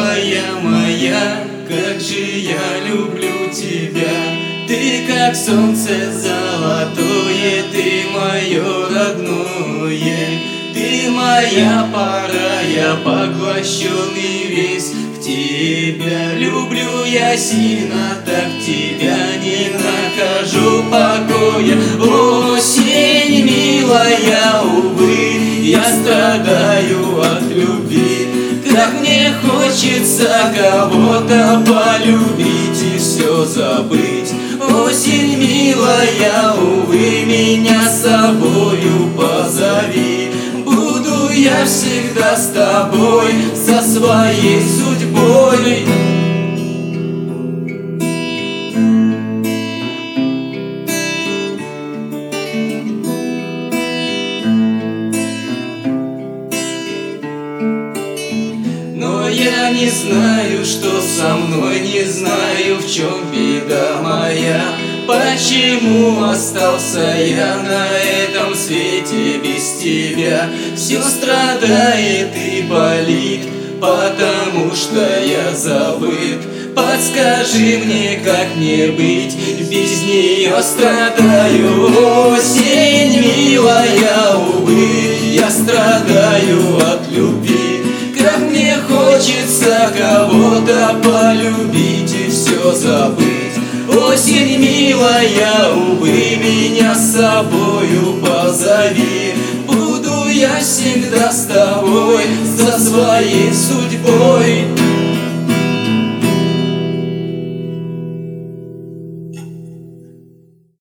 милая моя, как же я люблю тебя. Ты как солнце золотое, ты мое родное. Ты моя пора, я поглощенный весь в тебя. Люблю я сильно, так тебя не нахожу покоя. Осень, милая, увы, я страдаю от любви. Как мне хочется кого-то полюбить и все забыть. Осень, милая, увы, меня с собою позови. Буду я всегда с тобой, со своей судьбой. Но я не знаю, что со мной, не знаю, в чем беда моя. Почему остался я на этом свете без тебя? Все страдает и болит, потому что я забыт. Подскажи мне, как мне быть, без нее страдаю. Осень, милая, увы, я страдаю от любви. Как мне хочется кого-то полюбить и все забыть. Осень, милая, увы, меня с собою позови. Буду я всегда с тобой, со своей судьбой.